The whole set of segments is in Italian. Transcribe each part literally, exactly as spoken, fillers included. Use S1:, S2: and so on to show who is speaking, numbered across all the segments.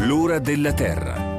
S1: L'ora della terra.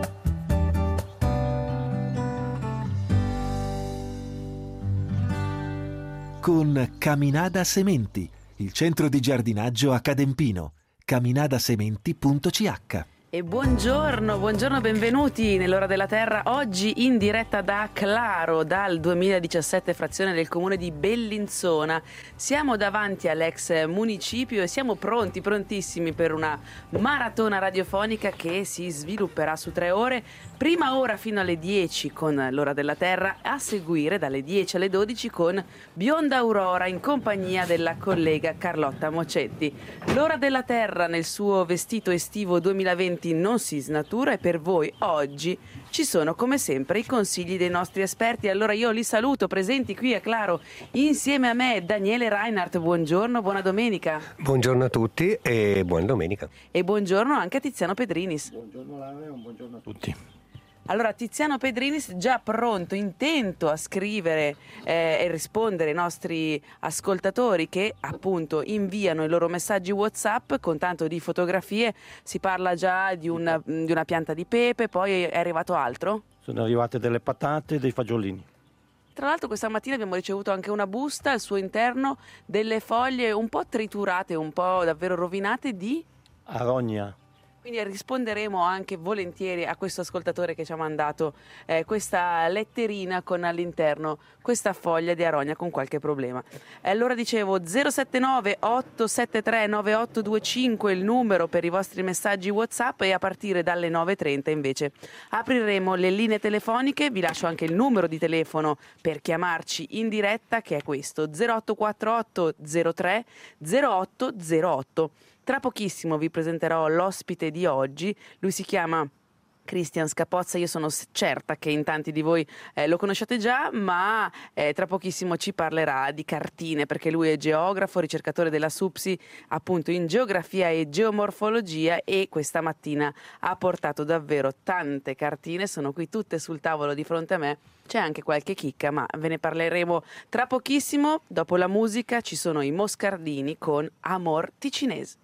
S2: Con Caminada Sementi, il centro di giardinaggio a Cadempino. caminadasementi punto c h.
S3: E buongiorno, buongiorno, benvenuti nell'ora della terra, oggi in diretta da Claro, dal duemiladiciassette, frazione del comune di Bellinzona. Siamo davanti all'ex municipio e siamo pronti, prontissimi per una maratona radiofonica che si svilupperà su tre ore, prima ora fino alle dieci con l'ora della terra, a seguire dalle dieci alle dodici con Bionda Aurora in compagnia della collega Carlotta Mocetti. L'ora della terra nel suo vestito estivo duemilaventi non si snatura e per voi oggi ci sono come sempre i consigli dei nostri esperti. Allora io li saluto, presenti qui a Claro insieme a me Daniele Reinhardt. Buongiorno, buona domenica.
S4: Buongiorno a tutti e buona domenica.
S3: E buongiorno anche a Tiziano Pedrinis.
S5: Buongiorno Laura e un buongiorno a tutti.
S3: Allora, Tiziano Pedrinis già pronto, intento a scrivere eh, e rispondere ai nostri ascoltatori che appunto inviano i loro messaggi WhatsApp con tanto di fotografie. Si parla già di una, di una pianta di pepe, poi è arrivato altro?
S5: Sono arrivate delle patate e dei fagiolini.
S3: Tra l'altro questa mattina abbiamo ricevuto anche una busta al suo interno, delle foglie un po' triturate, un po' davvero rovinate di...
S5: Arogna.
S3: Quindi risponderemo anche volentieri a questo ascoltatore che ci ha mandato eh, questa letterina con all'interno questa foglia di arogna con qualche problema. E allora dicevo zero sette nove otto sette tre nove otto due cinque il numero per i vostri messaggi WhatsApp e a partire dalle nove e trenta invece apriremo le linee telefoniche. Vi lascio anche il numero di telefono per chiamarci in diretta che è questo zero otto quattro otto zero tre zero otto zero otto. Tra pochissimo vi presenterò l'ospite di oggi, lui si chiama Cristian Scapozza, io sono certa che in tanti di voi eh, lo conosciate già, ma eh, tra pochissimo ci parlerà di cartine perché lui è geografo, ricercatore della SUPSI appunto in geografia e geomorfologia e questa mattina ha portato davvero tante cartine, sono qui tutte sul tavolo di fronte a me, c'è anche qualche chicca ma ve ne parleremo tra pochissimo. Dopo la musica ci sono i Moscardini con Amor Ticinese.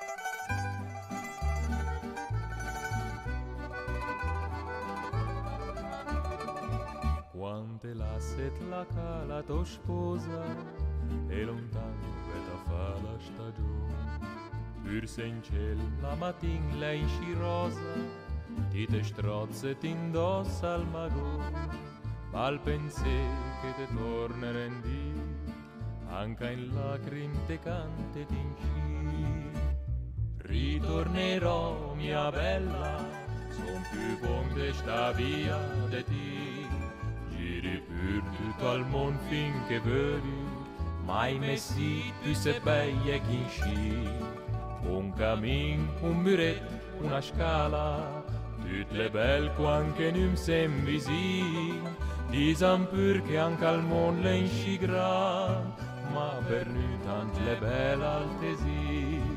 S6: Quante lasset la cala tua sposa e lontano veta fa la stagione Purse in ciel la mattin lei scirosa ti te strozze ti indossa al magone ma al pensier che te tornerà in di anche in lacrim te cante in sci ritornerò mia bella son più buon de sta via de ti Giri pur tutto al mon fin che vedi mai messi più se beie che in sci un camin, un muret, una scala tutte le belle quanche num sem visi disan pur che anche al mon le in scigra ma per nu tant le belle altesi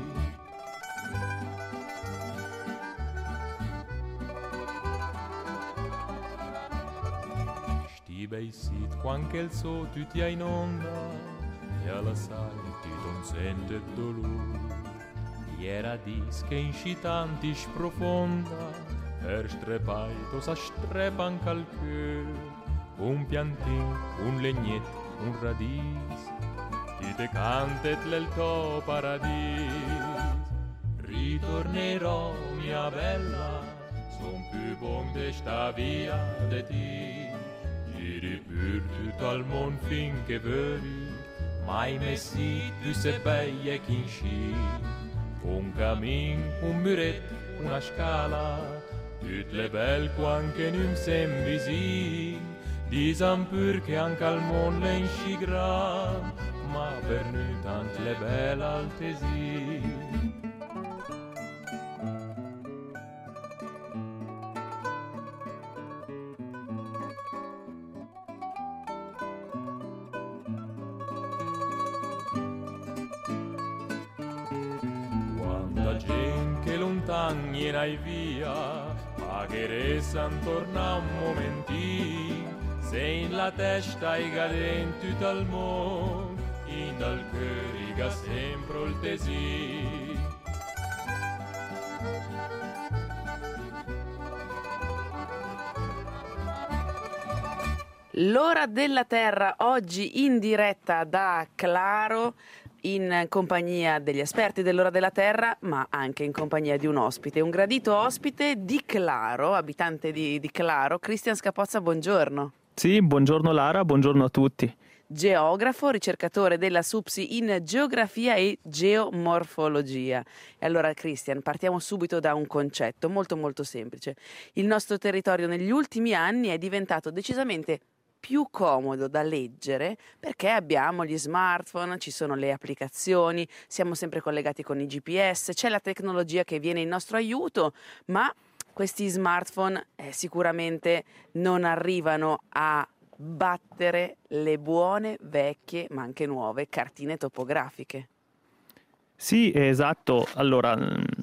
S6: Sti bei sit quanche il so tutti a in onda e alla salti non sente dolore Iera dis che in scitanti sprofonda per strepaito sa strepan calcul un piantin, un legnet, un radis ti te cantet l'el to paradis ritornerò mia bella son più buon de sta via de ti Giri pur tutto al mon fin che vedi mai messi più se beie che in sci un camin, un muret, una scala tutte le belle quanche num sem visi disan pur che anche al mon le in scigra ma per nu tant le belle altesi Glien'hai via, pagheressan torna un momenti, se in la testa hai gaden tutto il mondo, in dal cœur sempre il tesi.
S3: L'ora della Terra oggi in diretta da Claro, in compagnia degli esperti dell'ora della Terra, ma anche in compagnia di un ospite, un gradito ospite di Claro, abitante di, di Claro, Cristian Scapozza, buongiorno.
S1: Sì, buongiorno Lara, buongiorno a tutti.
S3: Geografo, ricercatore della SUPSI in geografia e geomorfologia. E allora Cristian, partiamo subito da un concetto molto molto semplice. Il nostro territorio negli ultimi anni è diventato decisamente più comodo da leggere perché abbiamo gli smartphone, ci sono le applicazioni, siamo sempre collegati con i G P S, c'è la tecnologia che viene in nostro aiuto, ma questi smartphone eh, sicuramente non arrivano a battere le buone, vecchie, ma anche nuove cartine topografiche.
S1: Sì, esatto. Allora,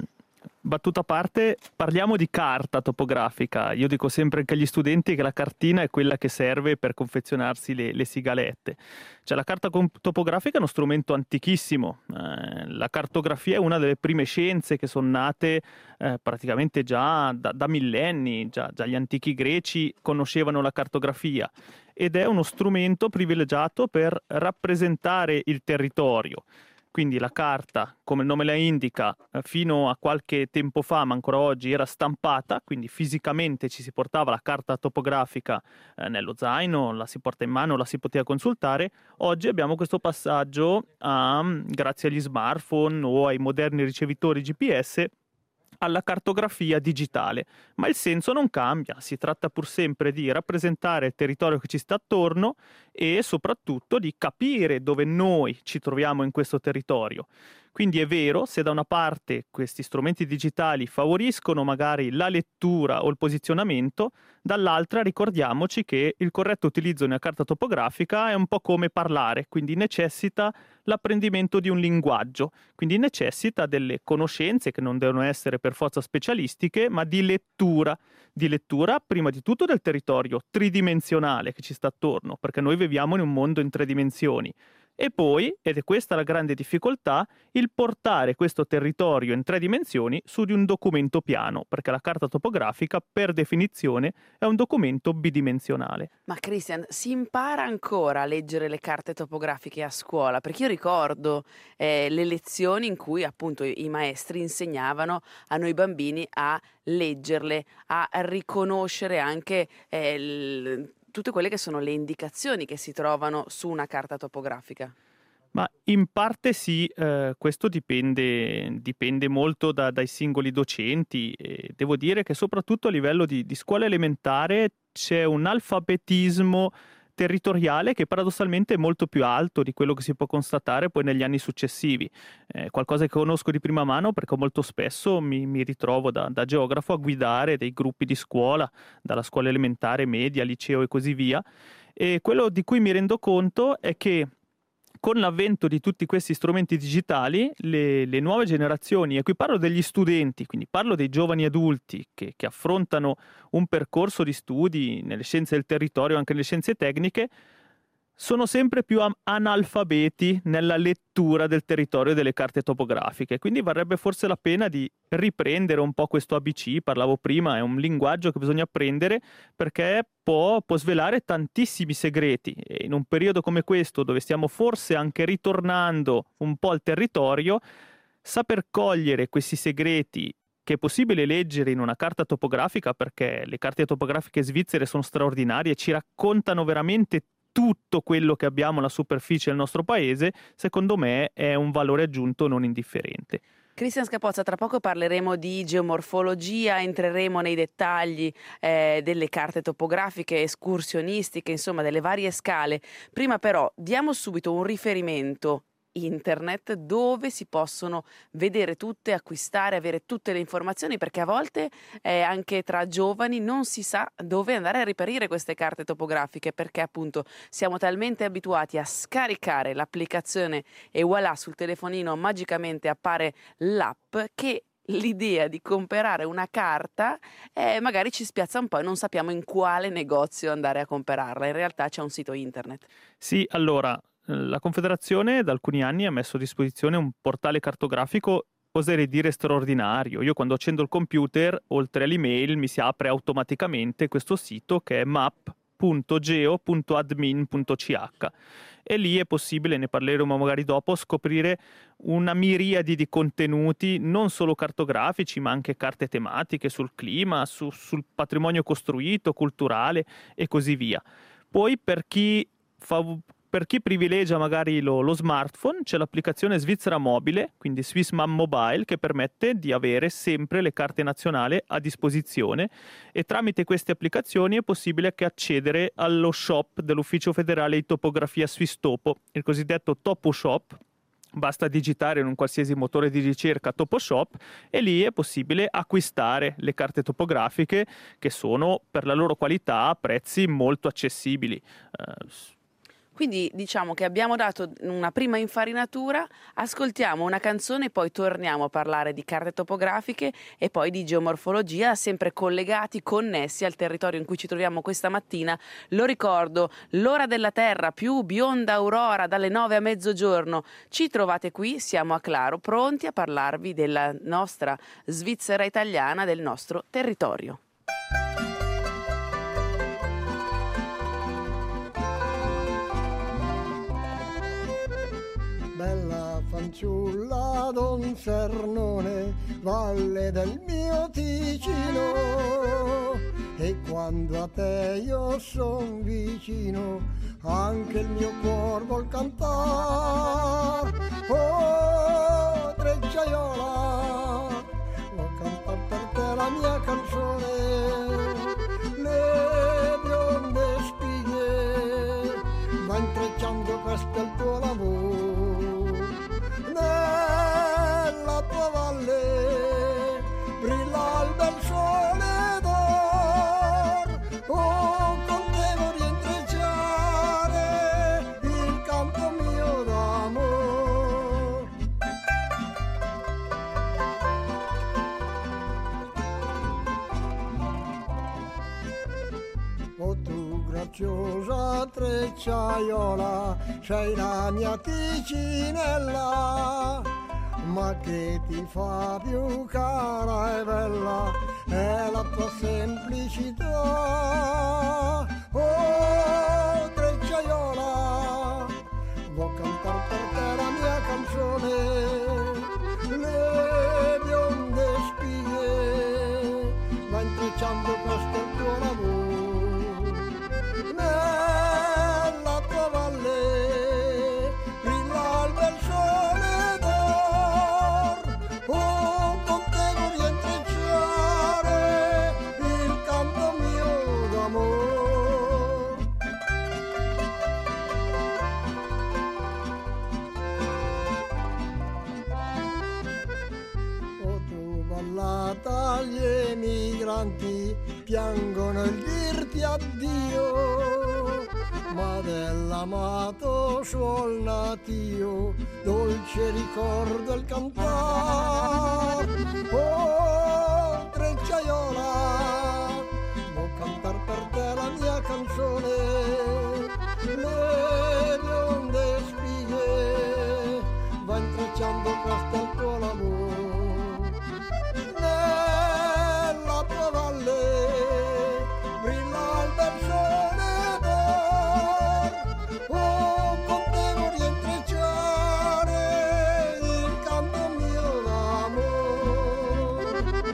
S1: battuta a parte, parliamo di carta topografica. Io dico sempre anche agli studenti che la cartina è quella che serve per confezionarsi le, le sigalette. Cioè, la carta topografica è uno strumento antichissimo. Eh, la cartografia è una delle prime scienze che sono nate eh, praticamente già da, da millenni. Già, già gli antichi greci conoscevano la cartografia ed è uno strumento privilegiato per rappresentare il territorio. Quindi la carta, come il nome la indica, fino a qualche tempo fa, ma ancora oggi, era stampata, quindi fisicamente ci si portava la carta topografica eh, nello zaino, la si porta in mano, la si poteva consultare. Oggi abbiamo questo passaggio, a, grazie agli smartphone o ai moderni ricevitori G P S, alla cartografia digitale, ma il senso non cambia, si tratta pur sempre di rappresentare il territorio che ci sta attorno e soprattutto di capire dove noi ci troviamo in questo territorio. Quindi è vero, se da una parte questi strumenti digitali favoriscono magari la lettura o il posizionamento, dall'altra ricordiamoci che il corretto utilizzo di una carta topografica è un po' come parlare, quindi necessita l'apprendimento di un linguaggio, quindi necessita delle conoscenze che non devono essere per forza specialistiche, ma di lettura, di lettura prima di tutto del territorio tridimensionale che ci sta attorno, perché noi viviamo in un mondo in tre dimensioni. E poi, ed è questa la grande difficoltà, il portare questo territorio in tre dimensioni su di un documento piano, perché la carta topografica per definizione è un documento bidimensionale.
S3: Ma Cristian, si impara ancora a leggere le carte topografiche a scuola? Perché io ricordo eh, le lezioni in cui appunto i maestri insegnavano a noi bambini a leggerle, a riconoscere anche eh, il tutte quelle che sono le indicazioni che si trovano su una carta topografica.
S1: Ma in parte sì, eh, questo dipende, dipende molto da, dai singoli docenti. E devo dire che soprattutto a livello di, di scuola elementare c'è un alfabetismo territoriale che paradossalmente è molto più alto di quello che si può constatare poi negli anni successivi. Eh, qualcosa che conosco di prima mano perché molto spesso mi, mi ritrovo da, da geografo a guidare dei gruppi di scuola, dalla scuola elementare, media, liceo e così via. E quello di cui mi rendo conto è che con l'avvento di tutti questi strumenti digitali, le, le nuove generazioni, e qui parlo degli studenti, quindi parlo dei giovani adulti che, che affrontano un percorso di studi nelle scienze del territorio, anche nelle scienze tecniche, sono sempre più analfabeti nella lettura del territorio e delle carte topografiche. Quindi varrebbe forse la pena di riprendere un po' questo A B C, parlavo prima, è un linguaggio che bisogna apprendere perché può, può svelare tantissimi segreti. E in un periodo come questo, dove stiamo forse anche ritornando un po' al territorio, saper cogliere questi segreti che è possibile leggere in una carta topografica, perché le carte topografiche svizzere sono straordinarie, ci raccontano veramente tutto quello che abbiamo alla superficie del nostro paese, secondo me è un valore aggiunto non indifferente.
S3: Cristian Scapozza, tra poco parleremo di geomorfologia, entreremo nei dettagli eh, delle carte topografiche, escursionistiche, insomma delle varie scale. Prima però diamo subito un riferimento internet dove si possono vedere tutte, acquistare, avere tutte le informazioni, perché a volte eh, anche tra giovani non si sa dove andare a reperire queste carte topografiche, perché appunto siamo talmente abituati a scaricare l'applicazione e voilà, sul telefonino magicamente appare l'app, che l'idea di comprare una carta eh, magari ci spiazza un po' e non sappiamo in quale negozio andare a comprarla. In realtà c'è un sito internet.
S1: Sì, allora la Confederazione da alcuni anni ha messo a disposizione un portale cartografico, oserei dire straordinario. Io quando accendo il computer, oltre all'email, mi si apre automaticamente questo sito che è map punto geo punto admin punto c h e lì è possibile, ne parleremo magari dopo, scoprire una miriade di contenuti, non solo cartografici, ma anche carte tematiche sul clima, su, sul patrimonio costruito, culturale e così via. Poi per chi fa... Per chi privilegia magari lo, lo smartphone, c'è l'applicazione Svizzera Mobile, quindi Swissmam Mobile, che permette di avere sempre le carte nazionali a disposizione, e tramite queste applicazioni è possibile anche accedere allo shop dell'Ufficio Federale di Topografia Swisstopo, il cosiddetto Topo Shop. Basta digitare in un qualsiasi motore di ricerca Toposhop e lì è possibile acquistare le carte topografiche, che sono per la loro qualità a prezzi molto accessibili. Uh,
S3: Quindi diciamo che abbiamo dato una prima infarinatura, ascoltiamo una canzone e poi torniamo a parlare di carte topografiche e poi di geomorfologia, sempre collegati, connessi al territorio in cui ci troviamo questa mattina. Lo ricordo, l'ora della Terra più bionda aurora dalle nove a mezzogiorno. Ci trovate qui, siamo a Claro, pronti a parlarvi della nostra Svizzera italiana, del nostro territorio.
S7: Bella fanciulla Don Sernone, valle del mio Ticino, e quando a te io son vicino, anche il mio cuor vuol cantar. Oh, Trecciaiola, vuol cantar per te la mia canzone, le bionde spighe, va intrecciando questo è il tuo lavoro. Nella tua valle brilla il bel sole d'or, oh, con te vorrei intrecciare il canto mio d'amor. Oh, tu graziosa Trecciaiola, sei la mia Ticinella, ma che ti fa più cara e bella è la tua semplicità. Oh, Trecciaiola, vuoi cantare per te la mia canzone, le bionde spighe, va intrecciando questo il tuo lavoro. Nella tua valle brilla il bel sole d'or, oh, con te vorrei intrecciare il canto mio d'amor. Oh, tu ballata gli emigranti piangono il dirti addio, ma dell'amato suol natio dolce ricordo il cantar. Oh, Trecciaiola, vuoi cantar per te la mia canzone, le bionde spighe, va intrecciando questo è il tuo lavoro. Nella tua valle brilla il bel sole d'or, oh, con te vorrei intrecciare il canto mio d'amor.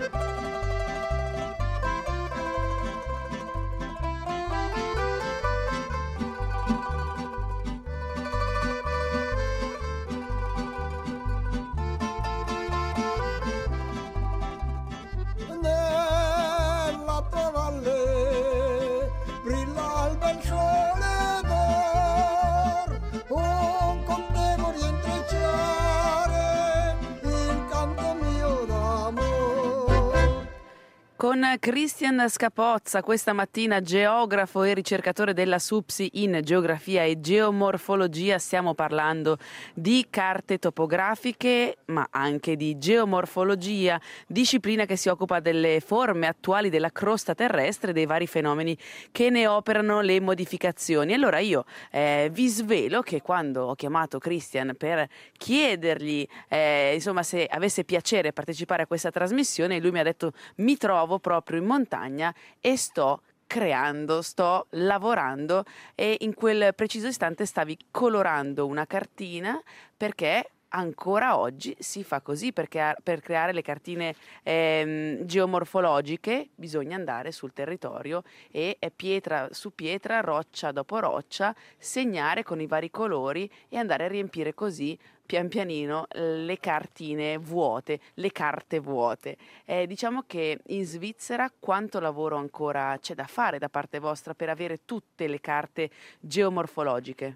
S7: Nella tua valle brilla il bel sole d'or, oh, con te vorrei intrecciare il canto mio d'amor.
S3: Con Christian Scapozza, questa mattina geografo e ricercatore della SUPSI in geografia e geomorfologia, stiamo parlando di carte topografiche ma anche di geomorfologia, disciplina che si occupa delle forme attuali della crosta terrestre e dei vari fenomeni che ne operano le modificazioni. Allora io eh, vi svelo che quando ho chiamato Christian per chiedergli eh, insomma se avesse piacere partecipare a questa trasmissione, lui mi ha detto: mi trovo proprio in montagna e sto creando, sto lavorando, e in quel preciso istante stavi colorando una cartina, perché ancora oggi si fa così, perché per creare le cartine ehm, geomorfologiche bisogna andare sul territorio e è pietra su pietra, roccia dopo roccia, segnare con i vari colori e andare a riempire così pian pianino le cartine vuote, le carte vuote. Eh, diciamo che in Svizzera quanto lavoro ancora c'è da fare da parte vostra per avere tutte le carte geomorfologiche?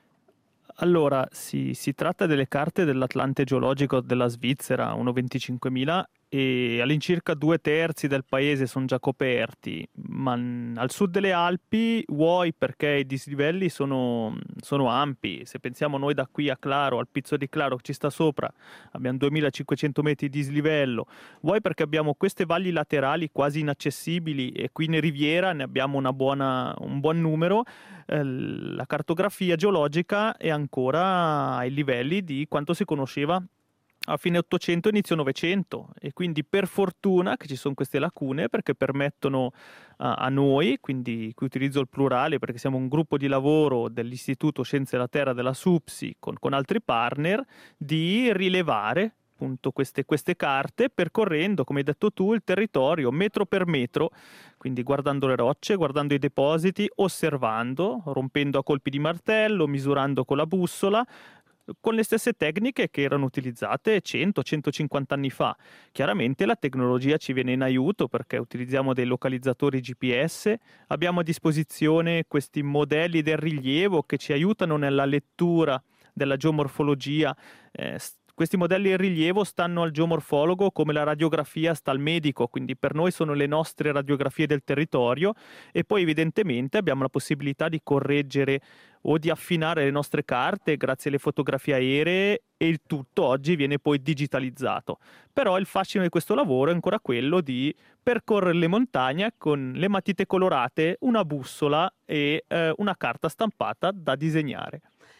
S1: Allora, si, si tratta delle carte dell'Atlante geologico della Svizzera, uno venticinquemila, e all'incirca due terzi del paese sono già coperti, ma n- al sud delle Alpi vuoi perché i dislivelli sono, sono ampi. Se pensiamo noi da qui a Claro, al Pizzo di Claro che ci sta sopra, abbiamo duemilacinquecento metri di dislivello, vuoi perché abbiamo queste valli laterali quasi inaccessibili e qui in Riviera ne abbiamo una buona, un buon numero. Eh, la cartografia geologica è ancora ai livelli di quanto si conosceva a fine ottocento, inizio novecento, e quindi per fortuna che ci sono queste lacune, perché permettono a, a noi, quindi qui utilizzo il plurale perché siamo un gruppo di lavoro dell'Istituto Scienze della Terra della SUPSI con, con altri partner, di rilevare appunto queste, queste carte percorrendo, come hai detto tu, il territorio metro per metro, quindi guardando le rocce, guardando i depositi, osservando, rompendo a colpi di martello, misurando con la bussola, con le stesse tecniche che erano utilizzate cento centocinquanta anni fa. Chiaramente la tecnologia ci viene in aiuto perché utilizziamo dei localizzatori G P S, abbiamo a disposizione questi modelli del rilievo che ci aiutano nella lettura della geomorfologia. Eh, Questi modelli in rilievo stanno al geomorfologo come la radiografia sta al medico, quindi per noi sono le nostre radiografie del territorio, e poi evidentemente abbiamo la possibilità di correggere o di affinare le nostre carte grazie alle fotografie aeree, e il tutto oggi viene poi digitalizzato. Però il fascino di questo lavoro è ancora quello di percorrere le montagne con le matite colorate, una bussola e eh, una carta stampata da disegnare.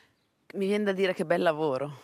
S3: Mi viene da dire che bel lavoro.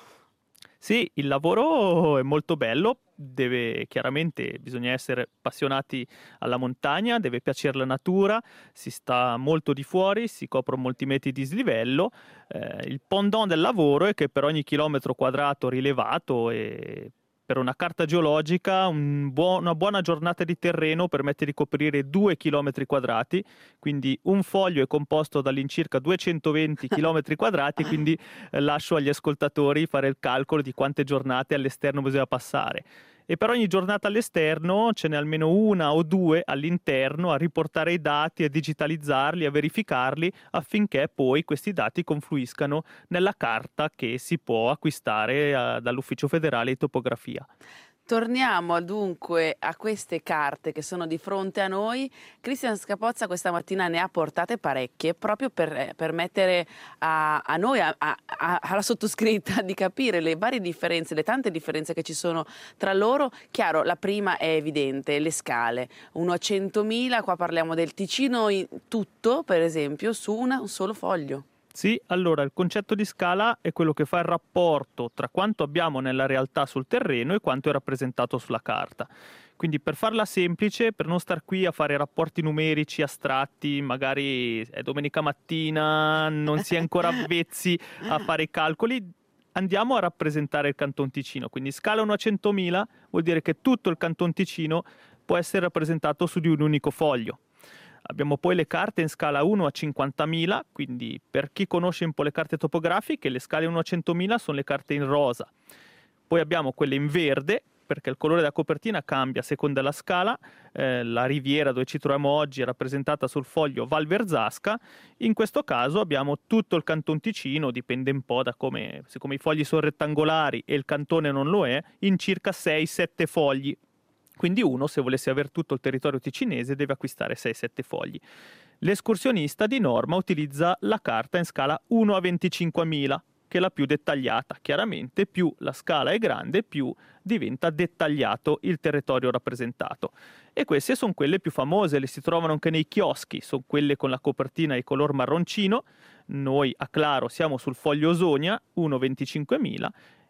S1: Sì, il lavoro è molto bello, deve chiaramente, bisogna essere appassionati alla montagna, deve piacere la natura, si sta molto di fuori, si coprono molti metri di dislivello. Eh, il pendant del lavoro è che per ogni chilometro quadrato rilevato e per una carta geologica un buo- una buona giornata di terreno permette di coprire due chilometri quadrati, quindi un foglio è composto dall'incirca duecentoventi chilometri quadrati, quindi eh, lascio agli ascoltatori fare il calcolo di quante giornate all'esterno bisogna passare. E per ogni giornata all'esterno ce n'è almeno una o due all'interno a riportare i dati, a digitalizzarli, a verificarli, affinché poi questi dati confluiscano nella carta che si può acquistare eh, dall'Ufficio Federale di Topografia.
S3: Torniamo dunque a queste carte che sono di fronte a noi. Cristian Scapozza questa mattina ne ha portate parecchie proprio per permettere a, a noi, a, a, alla sottoscritta, di capire le varie differenze, le tante differenze che ci sono tra loro. Chiaro, la prima è evidente, le scale. uno a centomila, qua parliamo del Ticino in tutto, per esempio, su una, un solo foglio.
S1: Sì, allora il concetto di scala è quello che fa il rapporto tra quanto abbiamo nella realtà sul terreno e quanto è rappresentato sulla carta. Quindi per farla semplice, per non star qui a fare rapporti numerici astratti, magari è domenica mattina, non si è ancora avvezzi a fare i calcoli, andiamo a rappresentare il Canton Ticino. Quindi scala uno a centomila vuol dire che tutto il Canton Ticino può essere rappresentato su di un unico foglio. Abbiamo poi le carte in scala uno a cinquantamila, quindi per chi conosce un po' le carte topografiche, le scale uno a centomila sono le carte in rosa. Poi abbiamo quelle in verde, perché il colore della copertina cambia a seconda della scala. Eh, la riviera dove ci troviamo oggi è rappresentata sul foglio Val Verzasca. In questo caso abbiamo tutto il Canton Ticino, dipende un po' da come, siccome i fogli sono rettangolari e il cantone non lo è, in circa sei sette fogli. Quindi uno, se volesse avere tutto il territorio ticinese, deve acquistare sei sette fogli. L'escursionista di norma utilizza la carta in scala uno a venticinquemila, che è la più dettagliata. Chiaramente più la scala è grande, più diventa dettagliato il territorio rappresentato. E queste sono quelle più famose, le si trovano anche nei chioschi, sono quelle con la copertina di color marroncino. Noi a Claro siamo sul foglio Osonia, uno a venticinquemila,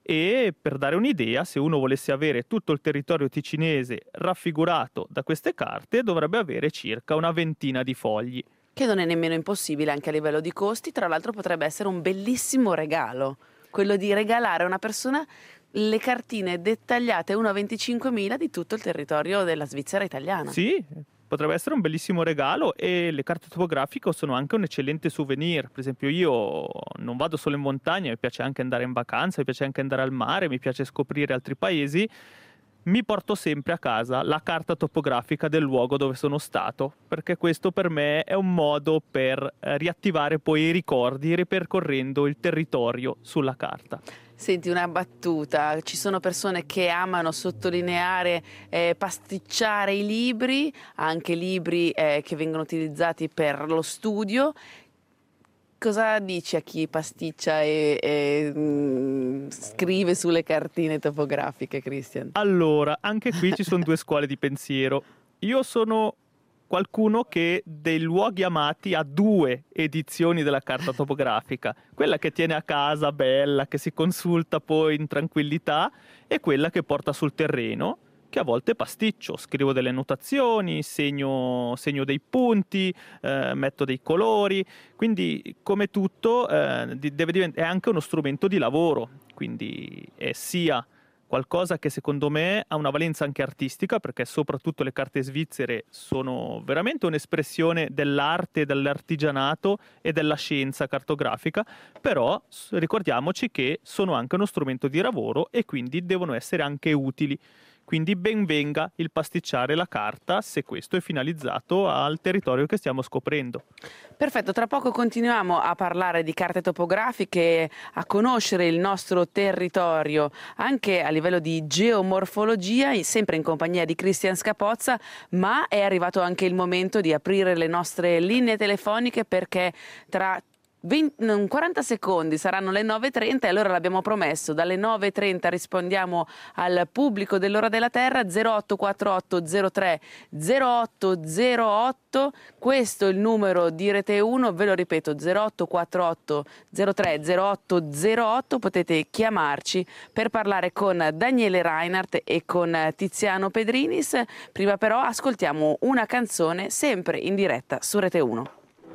S1: E per dare un'idea, se uno volesse avere tutto il territorio ticinese raffigurato da queste carte, dovrebbe avere circa una ventina di fogli.
S3: Che non è nemmeno impossibile anche a livello di costi, tra l'altro potrebbe essere un bellissimo regalo, quello di regalare a una persona le cartine dettagliate uno a venticinquemila di tutto il territorio della Svizzera italiana.
S1: Sì, potrebbe essere un bellissimo regalo, e le carte topografiche sono anche un eccellente souvenir. Per esempio, io non vado solo in montagna, mi piace anche andare in vacanza, mi piace anche andare al mare, mi piace scoprire altri paesi. Mi porto sempre a casa la carta topografica del luogo dove sono stato, perché questo per me è un modo per riattivare poi i ricordi ripercorrendo il territorio sulla carta.
S3: Senti, una battuta: ci sono persone che amano sottolineare, eh, pasticciare i libri, anche libri eh, che vengono utilizzati per lo studio. Cosa dici a chi pasticcia e, e mh, scrive sulle cartine topografiche, Christian?
S1: Allora, anche qui ci sono due scuole di pensiero. Io sono qualcuno che dei luoghi amati ha due edizioni della carta topografica: quella che tiene a casa, bella, che si consulta poi in tranquillità, e quella che porta sul terreno, che a volte pasticcio, scrivo delle notazioni, segno, segno dei punti, eh, metto dei colori. Quindi, come tutto, eh, deve divent- è anche uno strumento di lavoro, quindi è sia qualcosa che secondo me ha una valenza anche artistica, perché soprattutto le carte svizzere sono veramente un'espressione dell'arte, dell'artigianato e della scienza cartografica, però ricordiamoci che sono anche uno strumento di lavoro e quindi devono essere anche utili. Quindi ben venga il pasticciare la carta se questo è finalizzato al territorio che stiamo scoprendo.
S3: Perfetto, tra poco continuiamo a parlare di carte topografiche, a conoscere il nostro territorio anche a livello di geomorfologia, sempre in compagnia di Christian Scapozza, ma è arrivato anche il momento di aprire le nostre linee telefoniche, perché tra venti, quaranta secondi saranno le nove e trenta, e allora l'abbiamo promesso: dalle nove e trenta rispondiamo al pubblico dell'Ora della Terra. Zero otto quattro otto zero tre zero otto zero otto, questo è il numero di Rete uno, ve lo ripeto: zero otto quattro otto zero tre zero otto zero otto. Potete chiamarci per parlare con Daniele Reinhardt e con Tiziano Pedrinis. Prima però ascoltiamo una canzone, sempre in diretta su Rete uno.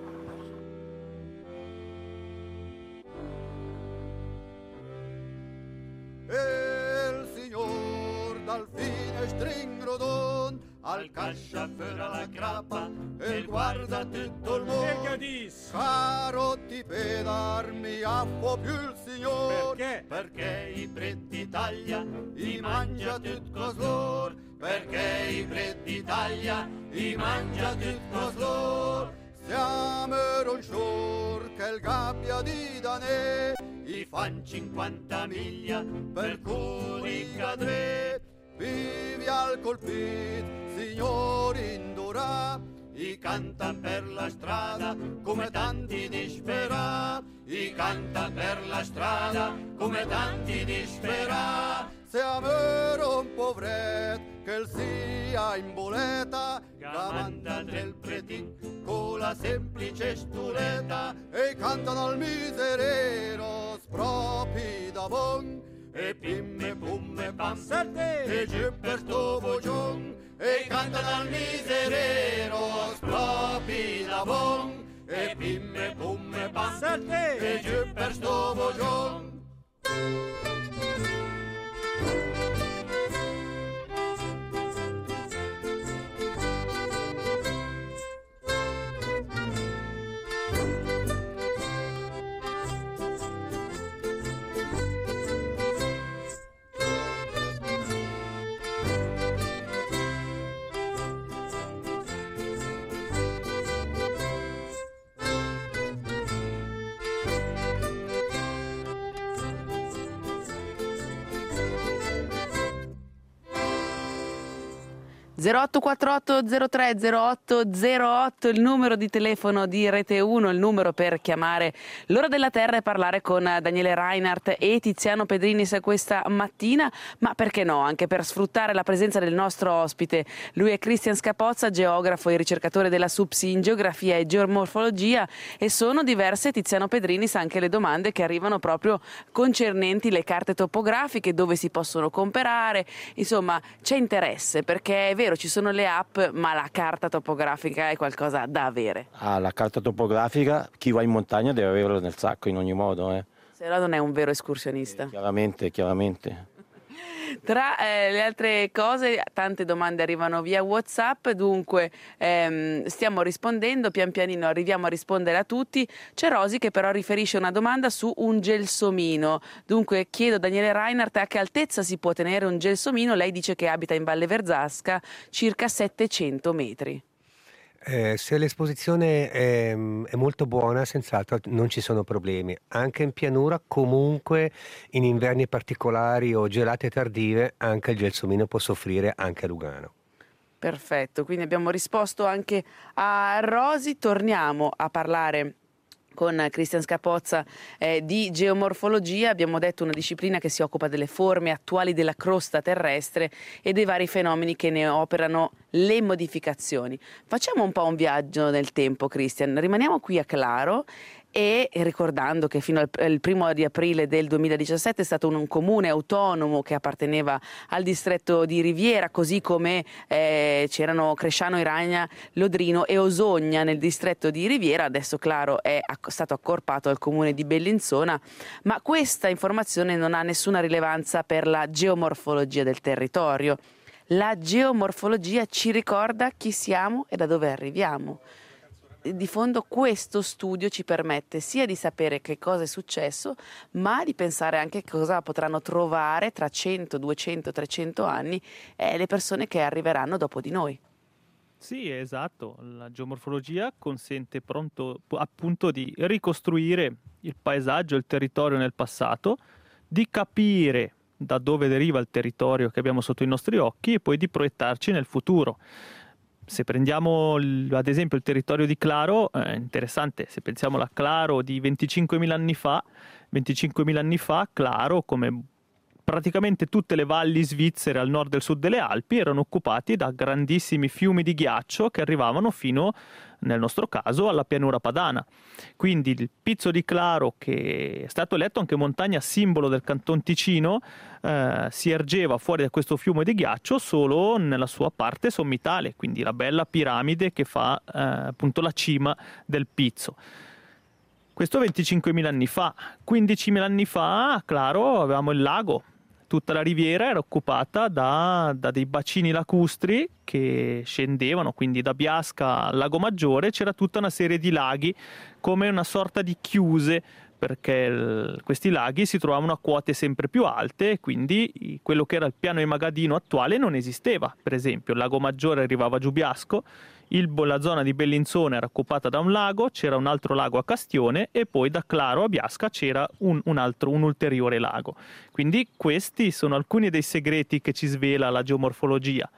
S7: El signor dal finestrin al cascia per la crappa e guarda tutto il mondo. Caro ti pedarmi affo più il signor. Perché? Perché i pret d'Italia i mangia tut coslor. Perché i pret d'Italia i mangia tut coslor. Siamo un scior che il gabbia di danè i fan cinquanta miglia per cui cadre. Vivi al colpit, signori indora, i canta per la strada come tanti disperà. I canta per la strada come tanti disperà. Siamo un povret che il sia in boleta, gamanda del pretin con la semplice stuleta, e cantano al miserero spropi da bon, e pimme pumme pam e giù per sto vogion, e cantano al miserero spropi da bon, e pimme pumme pam e giù per sto vogion.
S3: zero otto quattro otto zero tre zero otto zero otto, il numero di telefono di Rete uno, il numero per chiamare l'ora della Terra e parlare con Daniele Reinhardt e Tiziano Pedrinis questa mattina, ma perché no, anche per sfruttare la presenza del nostro ospite. Lui è Christian Scapozza, geografo e ricercatore della SUPSI in geografia e geomorfologia, e sono diverse, Tiziano Pedrinis, anche le domande che arrivano proprio concernenti le carte topografiche, dove si possono comprare, insomma c'è interesse perché è vero, ci sono le app, ma la carta topografica è qualcosa da avere.
S5: Ah, la carta topografica, chi va in montagna deve averla nel sacco in ogni modo. Eh.
S3: Se no non è un vero escursionista.
S5: Eh, chiaramente, chiaramente.
S3: Tra eh, le altre cose, tante domande arrivano via WhatsApp, dunque ehm, stiamo rispondendo, pian pianino arriviamo a rispondere a tutti. C'è Rosi che però riferisce una domanda su un gelsomino. Dunque chiedo a Daniele Reinhardt a che altezza si può tenere un gelsomino. Lei dice che abita in Valle Verzasca, circa settecento metri.
S4: Eh, se l'esposizione è, è molto buona, senz'altro non ci sono problemi. Anche in pianura, comunque in inverni particolari o gelate tardive, anche il gelsomino può soffrire anche a Lugano.
S3: Perfetto, quindi abbiamo risposto anche a Rosi. Torniamo a parlare con Christian Scapozza eh, di geomorfologia. Abbiamo detto una disciplina che si occupa delle forme attuali della crosta terrestre e dei vari fenomeni che ne operano le modificazioni. Facciamo un po' un viaggio nel tempo, Christian. Rimaniamo qui a Claro, e ricordando che fino al, al primo di aprile del duemiladiciassette è stato un, un comune autonomo che apparteneva al distretto di Riviera, così come eh, c'erano Cresciano, Iragna, Lodrino e Osogna nel distretto di Riviera. Adesso Claro è acc- stato accorpato al comune di Bellinzona, ma questa informazione non ha nessuna rilevanza per la geomorfologia del territorio. La geomorfologia ci ricorda chi siamo e da dove arriviamo. Di fondo questo studio ci permette sia di sapere che cosa è successo, ma di pensare anche cosa potranno trovare tra cento, duecento, trecento anni eh, le persone che arriveranno dopo di noi.
S1: Sì, esatto. La geomorfologia consente pronto, appunto di ricostruire il paesaggio, il territorio nel passato, di capire da dove deriva il territorio che abbiamo sotto i nostri occhi e poi di proiettarci nel futuro. Se prendiamo ad esempio il territorio di Claro, è interessante, se pensiamo alla Claro di venticinquemila anni fa, venticinquemila anni fa Claro, come praticamente tutte le valli svizzere al nord e al sud delle Alpi, erano occupati da grandissimi fiumi di ghiaccio che arrivavano fino, nel nostro caso, alla pianura padana. Quindi il Pizzo di Claro, che è stato eletto anche montagna simbolo del Canton Ticino, eh, si ergeva fuori da questo fiume di ghiaccio solo nella sua parte sommitale, quindi la bella piramide che fa eh, appunto la cima del Pizzo. Questo venticinquemila anni fa. quindicimila anni fa a Claro avevamo il lago. Tutta la riviera era occupata da, da dei bacini lacustri che scendevano, quindi da Biasca al Lago Maggiore c'era tutta una serie di laghi come una sorta di chiuse, perché il, questi laghi si trovavano a quote sempre più alte e quindi quello che era il piano di Magadino attuale non esisteva. Per esempio il Lago Maggiore arrivava giù Biasco, il, la zona di Bellinzona era occupata da un lago, c'era un altro lago a Castione e poi da Claro a Biasca c'era un, un altro, un ulteriore lago. Quindi questi sono alcuni dei segreti che ci svela la geomorfologia.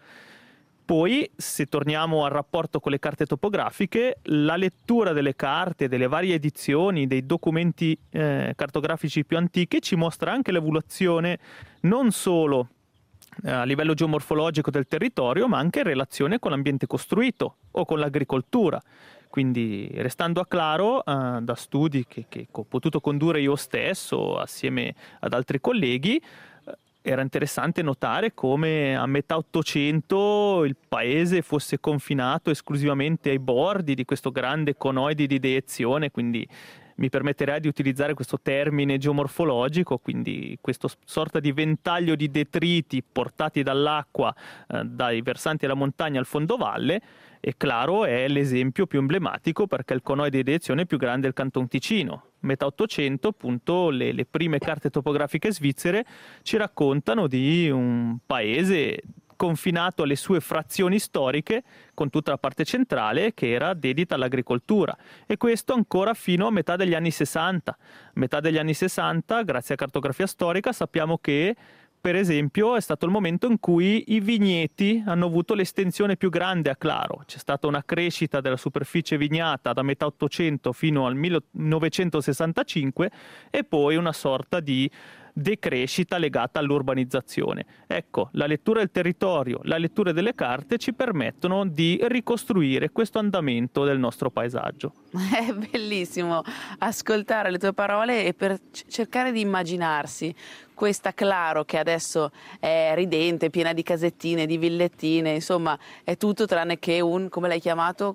S1: Poi, se torniamo al rapporto con le carte topografiche, la lettura delle carte, delle varie edizioni, dei documenti eh, cartografici più antichi ci mostra anche l'evoluzione non solo a livello geomorfologico del territorio, ma anche in relazione con l'ambiente costruito o con l'agricoltura. Quindi, restando a Claro, eh, da studi che, che ho potuto condurre io stesso assieme ad altri colleghi, eh, era interessante notare come a metà Ottocento il paese fosse confinato esclusivamente ai bordi di questo grande conoide di deiezione, quindi mi permetterei di utilizzare questo termine geomorfologico, quindi questo sorta di ventaglio di detriti portati dall'acqua eh, dai versanti della montagna al fondovalle, e Claro è l'esempio più emblematico perché è il conoide di deiezione più grande del Canton Ticino. Metà Ottocento, appunto, le, le prime carte topografiche svizzere ci raccontano di un paese confinato alle sue frazioni storiche, con tutta la parte centrale che era dedita all'agricoltura, e questo ancora fino a metà degli anni sessanta. Metà degli anni sessanta, grazie a cartografia storica, sappiamo che per esempio, è stato il momento in cui i vigneti hanno avuto l'estensione più grande a Claro. C'è stata una crescita della superficie vignata da metà Ottocento fino al millenovecentosessantacinque e poi una sorta di decrescita legata all'urbanizzazione. Ecco, la lettura del territorio, la lettura delle carte ci permettono di ricostruire questo andamento del nostro paesaggio.
S3: È bellissimo ascoltare le tue parole e per cercare di immaginarsi questa Claro che adesso è ridente, piena di casettine, di villettine, insomma è tutto tranne che un, come l'hai chiamato,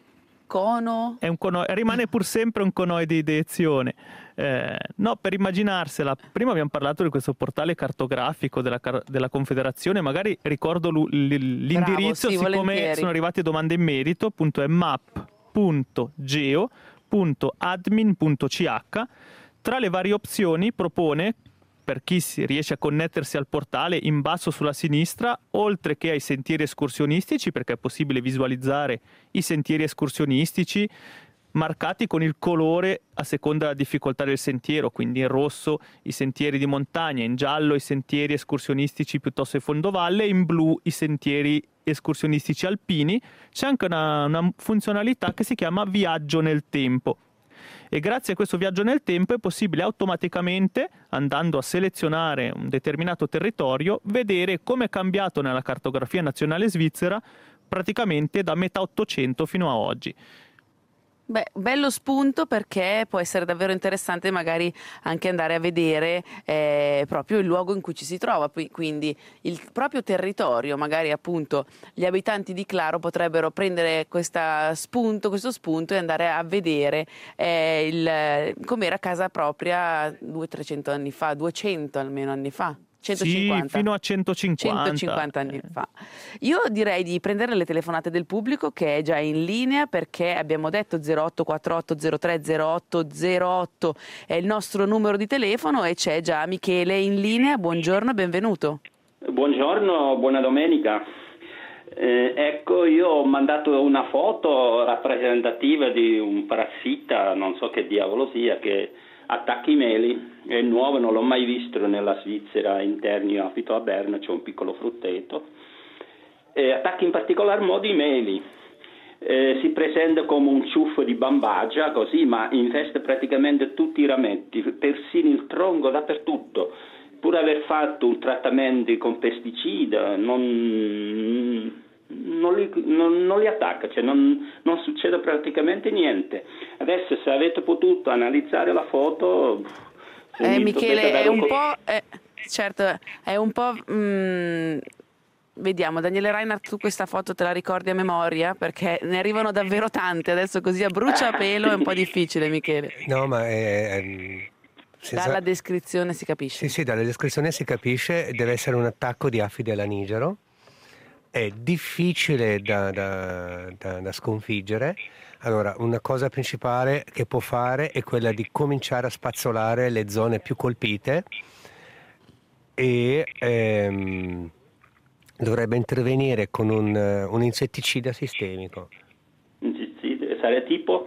S3: cono?
S1: È un cono, rimane pur sempre un conoe di ideazione. Eh, no, per immaginarsela, prima abbiamo parlato di questo portale cartografico della, della Confederazione, magari ricordo l'indirizzo. Bravo, sì, siccome volentieri. Sono arrivate domande in merito, appunto è map punto geo punto admin punto c h. Tra le varie opzioni propone, per chi si riesce a connettersi al portale, in basso sulla sinistra, oltre che ai sentieri escursionistici, perché è possibile visualizzare i sentieri escursionistici marcati con il colore a seconda della difficoltà del sentiero, quindi in rosso i sentieri di montagna, in giallo i sentieri escursionistici piuttosto di fondovalle, in blu i sentieri escursionistici alpini. C'è anche una, una funzionalità che si chiama viaggio nel tempo. E grazie a questo viaggio nel tempo è possibile automaticamente, andando a selezionare un determinato territorio, vedere come è cambiato nella cartografia nazionale svizzera praticamente da metà Ottocento fino a oggi.
S3: Beh, bello spunto, perché può essere davvero interessante magari anche andare a vedere eh, proprio il luogo in cui ci si trova, quindi il proprio territorio. Magari appunto gli abitanti di Claro potrebbero prendere questa spunto, questo spunto e andare a vedere eh, il, com'era casa propria duecento trecento anni fa, duecento almeno anni fa. centocinquanta.
S1: Sì, fino a centocinquanta.
S3: centocinquanta anni fa. Io direi di prendere le telefonate del pubblico, che è già in linea, perché abbiamo detto zero otto quattro otto zero tre zero otto zero otto è il nostro numero di telefono e c'è già Michele in linea. Buongiorno, benvenuto.
S8: Buongiorno, buona domenica. Eh, ecco, io ho mandato una foto rappresentativa di un parassita, non so che diavolo sia, che attacca i meli. È nuovo, non l'ho mai visto nella Svizzera, interni a Fito a Berna, c'è un piccolo frutteto. E attacca in particolar modo i meli. Eh, si presenta come un ciuffo di bambagia, così, ma infesta praticamente tutti i rametti, persino il tronco, dappertutto. Pur aver fatto un trattamento con pesticida, non... Non li, non, non li attacca, cioè non, non succede praticamente niente. Adesso, se avete potuto analizzare la foto,
S3: eh, Michele, è un po' eh, certo, è un po' mh, vediamo, Daniele Reinhardt, tu questa foto te la ricordi a memoria? Perché ne arrivano davvero tante, adesso così a bruciapelo è un po' difficile, Michele.
S4: No, ma è, è... Senza...
S3: Dalla descrizione si capisce.
S4: Sì, sì, dalla descrizione si capisce, deve essere un attacco di Afide alla nigero. È difficile da, da, da, da sconfiggere. Allora, una cosa principale che può fare è quella di cominciare a spazzolare le zone più colpite e ehm, dovrebbe intervenire con un, un insetticida sistemico.
S8: Insetticida? Sarebbe tipo?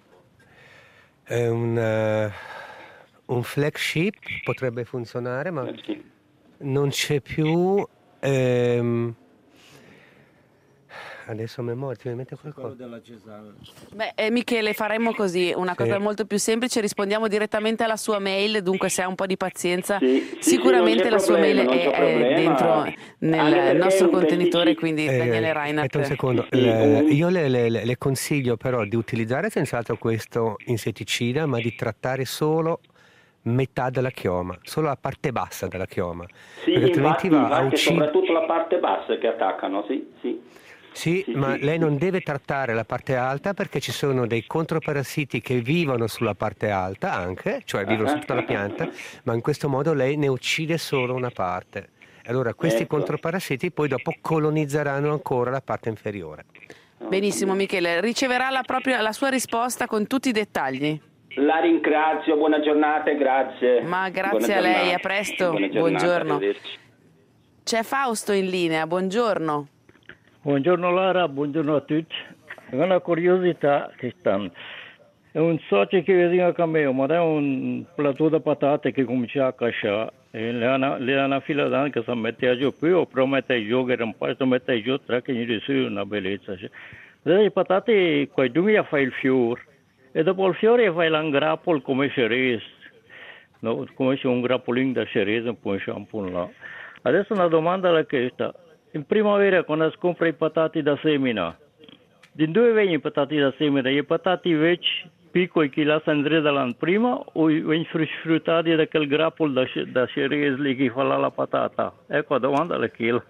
S4: È un, uh, un flagship potrebbe funzionare, ma non c'è più... Ehm, Adesso a memoria ti mette qualcosa.
S3: Beh, eh, Michele, faremmo così, una cosa sì. molto più semplice, rispondiamo direttamente alla sua mail, dunque se ha un po' di pazienza, sì, sicuramente sì, la sua problema, mail è, è dentro nel nostro contenitore, quindi eh, Daniele Reinhardt.
S4: Un secondo, le, io le, le, le consiglio però di utilizzare senz'altro questo insetticida, ma di trattare solo metà della chioma, solo la parte bassa della chioma.
S8: Sì, perché altrimenti infatti, va infatti a uccidere... soprattutto la parte bassa che attaccano, sì, sì.
S4: Sì, sì, ma sì, lei non deve trattare la parte alta, perché ci sono dei controparassiti che vivono sulla parte alta anche, cioè vivono su tutta la pianta, ma in questo modo lei ne uccide solo una parte. Allora questi ecco. controparassiti poi dopo colonizzeranno ancora la parte inferiore.
S3: Benissimo Michele, riceverà la, propria, la sua risposta con tutti i dettagli.
S8: La ringrazio, buona giornata e grazie.
S3: Ma grazie buona a lei, giornata. A presto, giornata, buongiorno. C'è Fausto in linea, buongiorno.
S9: Buongiorno Lara, buongiorno a tutti. È una curiosità che stanno. È un socio che viene a me, ma è un plateau di patate che comincia a cacciare E le hanno, le hanno affilata che si mette giù più, però mette giù che un po' si mette giù tre che gli dice una bellezza. Le patate, poi tu mi fai il fiore, e dopo il fiore fai l'angrappolo come cerese, no? Come se un grappolino da cerese, un po' un shampoo là. Adesso una domanda è questa. In primavera quando si compra i patati da semina, di dove vengono i patati da semina? I patati vecchi, piccoli che lasciano dall'anno prima o vengono sfruttati da quel grappolo da, da cerese lì che fa la patata? Ecco la domanda è quella.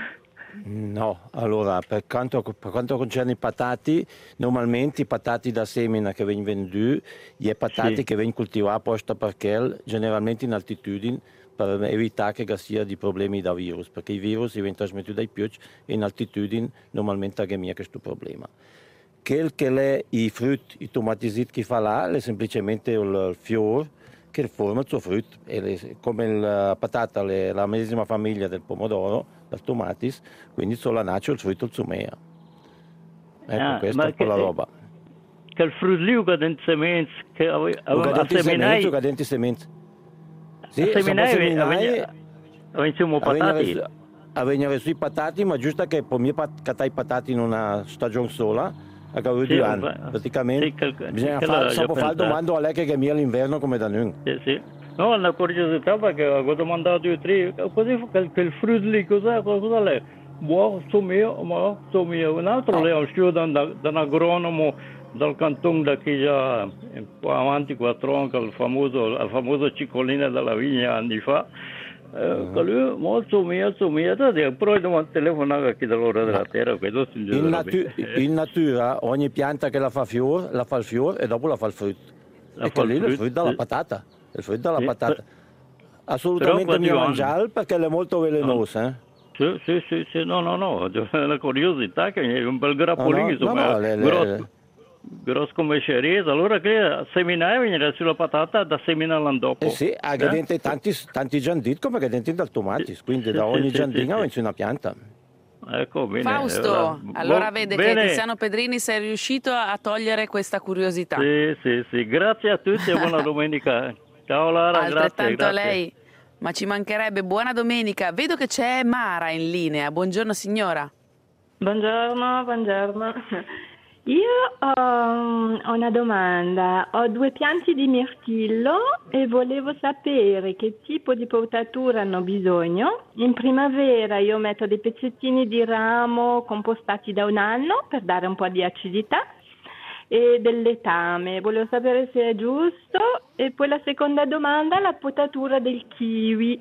S5: No, allora per quanto, per quanto concerne i patati, normalmente i patati da semina che vengono venduti, gli patati
S9: Sì.
S5: che vengono coltivati apposta perché generalmente in altitudine per evitare che ci sia di problemi da virus, perché i virus si vengono trasmessi dai piogge e in altitudine normalmente abbiamo questo problema. Quel che è i frutti, i tomati che fa là, è semplicemente il, il fiore che forma il suo frutto. E le, come la patata è la medesima famiglia del pomodoro, del tomatis, quindi solo nasce il frutto il sumea. Ecco,
S9: Ah,
S5: questa è un po'
S9: che,
S5: la roba.
S9: Che il frutto lì che dentro sementi, che aveva
S5: semenze, o cadenti semenze. Sì,
S9: seminai, avevamo patati.
S5: Avevano sui patati, ma giusto che per me cattare i patati in una stagione sola, a cavolo di anno. Praticamente
S9: sì, quel,
S5: bisogna fare, fare domande a lei che è all'inverno come da noi.
S9: Sì, sì. No, una curiosità perché ho domandato due o tre, così quel, quel frutto lì, cos'è, cosa è? Buono, so mio, ma so mio. Un altro lei ha studiato da, da un agronomo dal canton da che già un po' avanti qua tronca, il famoso, la famosa ciccolina della vigna anni fa. Eh, uh-huh. Lui, molto mio, so mio, però devo telefonare a chi dall'ora della terra.
S5: In, natu- in natura ogni pianta che la fa fiore, la fa il fiore e dopo la fa il frutto. La e quello lì è il frutto della sì. patata. Il frutto della sì, patata. Assolutamente mio mangiare perché è molto velenoso.
S9: No.
S5: Eh?
S9: Sì, sì, sì, sì, no, no, no, è una curiosità che è un bel grappolino, no, no, insomma, no, no, grosso, le... grosso come ceresa, allora che seminare viene sulla patata da seminare l'anno dopo.
S5: Eh sì, ha eh? dentro tanti, tanti gianditi come che dentro dal tomatis, quindi sì, da ogni sì, giandina sì, sì. una pianta.
S9: Ecco, bene.
S3: Fausto, allora, allora vede bene. Che Tiziano Pedrini sei riuscito a togliere questa curiosità.
S9: Sì, sì, sì, grazie a tutti e buona domenica. Ciao Lara,
S3: altrettanto
S9: grazie,
S3: a
S9: grazie.
S3: lei. Ma ci mancherebbe, buona domenica. Vedo che c'è Mara in linea. Buongiorno signora.
S10: Buongiorno, buongiorno. Io um, ho una domanda. Ho due pianti di mirtillo e volevo sapere che tipo di potatura hanno bisogno. In primavera io metto dei pezzettini di ramo compostati da un anno per dare un po' di acidità e del letame. Volevo sapere se è giusto. E poi la seconda domanda, la potatura del kiwi.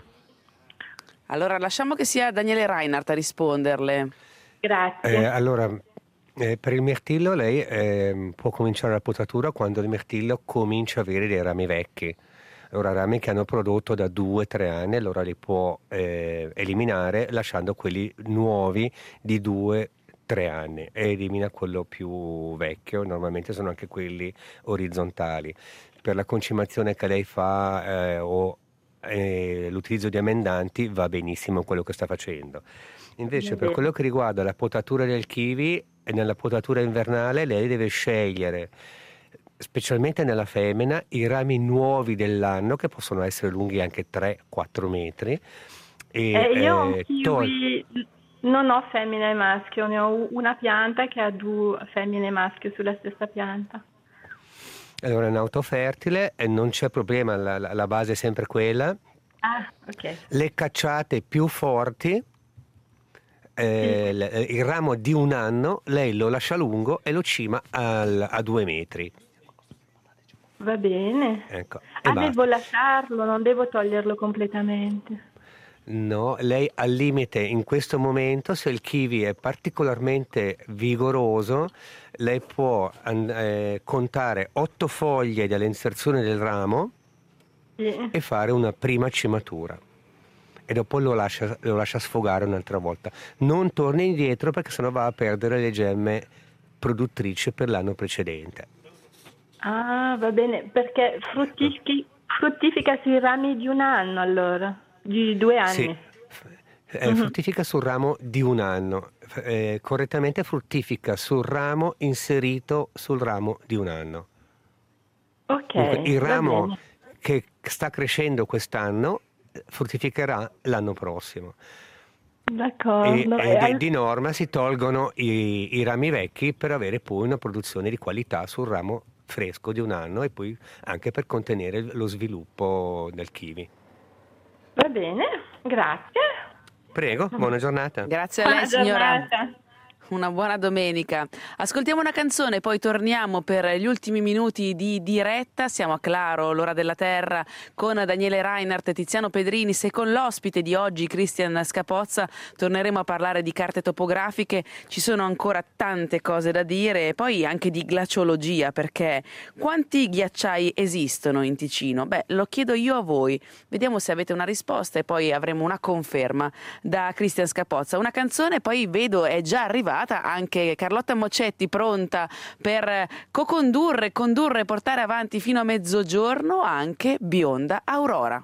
S3: Allora lasciamo che sia Daniele Reinhardt a risponderle.
S10: Grazie.
S4: Eh, allora, eh, per il mirtillo lei eh, può cominciare la potatura quando il mirtillo comincia a avere dei rami vecchi. Allora rami che hanno prodotto da due o tre anni, allora li può eh, eliminare lasciando quelli nuovi di due tre anni e elimina quello più vecchio, normalmente sono anche quelli orizzontali. Per la concimazione che lei fa eh, o eh, l'utilizzo di amendanti va benissimo quello che sta facendo. Invece per quello che riguarda la potatura del kiwi, nella potatura invernale lei deve scegliere, specialmente nella femmina, i rami nuovi dell'anno che possono essere lunghi anche tre quattro metri. E,
S10: eh, io ho un
S4: eh,
S10: kiwi...
S4: tol-
S10: Non ho femmina e maschio, ne ho una pianta che ha due femmine e maschio sulla stessa pianta.
S4: Allora è un autofertile e non c'è problema, la, la, la base è sempre quella.
S10: Ah, ok.
S4: Le cacciate più forti, eh, sì. l- il ramo di un anno, lei lo lascia lungo e lo cima al, a due metri.
S10: Va bene.
S4: Ecco,
S10: ah, devo lasciarlo, non devo toglierlo completamente.
S4: No, lei al limite in questo momento, se il kiwi è particolarmente vigoroso, lei può eh, contare otto foglie dall'inserzione del ramo
S10: sì.
S4: e fare una prima cimatura e dopo lo lascia, lo lascia sfogare un'altra volta. Non torni indietro perché sennò va a perdere le gemme produttrici per l'anno precedente.
S10: Ah, va bene, perché fruttifichi, fruttifica sui rami di un anno allora? Di due anni?
S4: Sì, eh, uh-huh. fruttifica sul ramo di un anno, eh, correttamente fruttifica sul ramo inserito sul ramo di un anno.
S10: Ok.
S4: Dunque, il ramo che sta crescendo quest'anno fruttificherà l'anno prossimo.
S10: D'accordo.
S4: E,
S10: E
S4: e
S10: al-
S4: di, di norma si tolgono i, i rami vecchi per avere poi una produzione di qualità sul ramo fresco di un anno e poi anche per contenere lo sviluppo del kiwi.
S10: Va bene, grazie.
S4: Prego, buona giornata.
S3: Grazie a lei,
S10: Buona
S3: signora.
S10: giornata.
S3: Una buona domenica. Ascoltiamo una canzone, poi torniamo per gli ultimi minuti di diretta. Siamo a Claro, l'ora della terra, con Daniele Reinhardt e Tiziano Pedrini. Se con l'ospite di oggi, Christian Scapozza, torneremo a parlare di carte topografiche. Ci sono ancora tante cose da dire e poi anche di glaciologia, perché quanti ghiacciai esistono in Ticino? Beh, lo chiedo io a voi. Vediamo se avete una risposta e poi avremo una conferma da Christian Scapozza. Una canzone, poi vedo è già arrivata anche Carlotta Mocetti, pronta per co-condurre, condurre e portare avanti fino a mezzogiorno anche Bionda Aurora.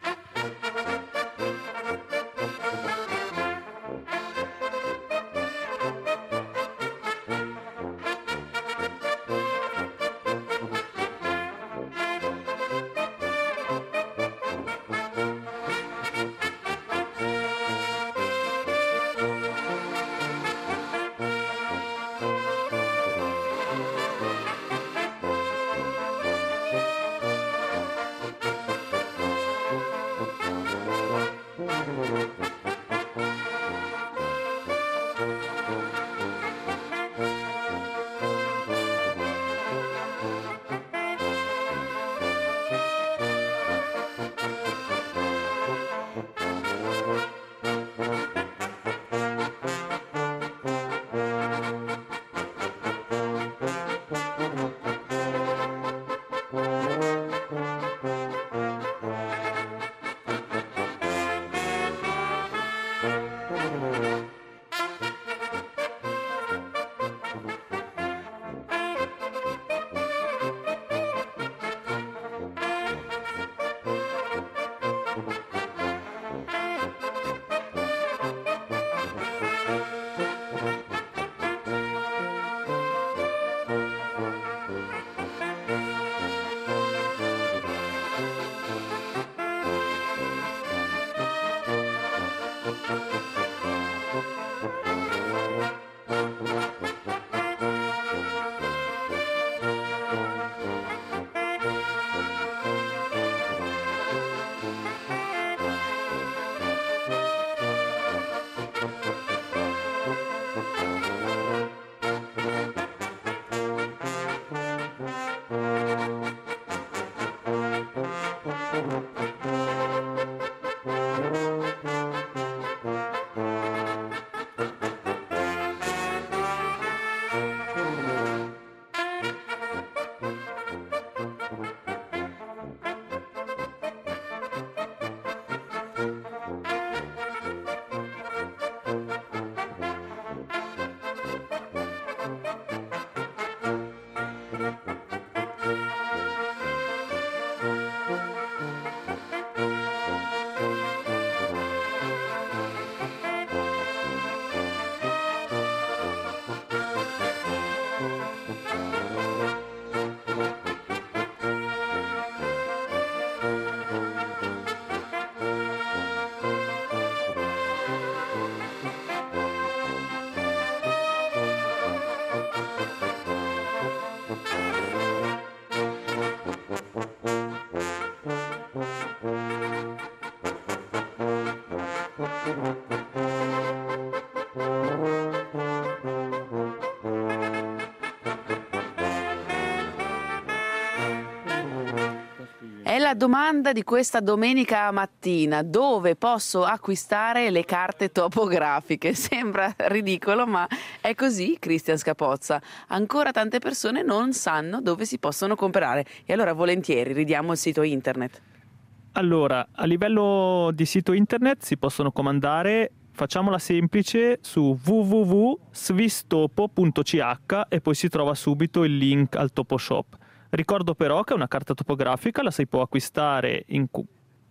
S3: È la domanda di questa domenica mattina: dove posso acquistare le carte topografiche? Sembra ridicolo, ma è così, Christian Scapozza. Ancora tante persone non sanno dove si possono comprare e allora volentieri ridiamo il sito internet.
S1: Allora, a livello di sito internet si possono comandare, facciamola semplice, su w w w punto svistopo punto c h e poi si trova subito il link al Toposhop. Ricordo però che una carta topografica la si può acquistare in,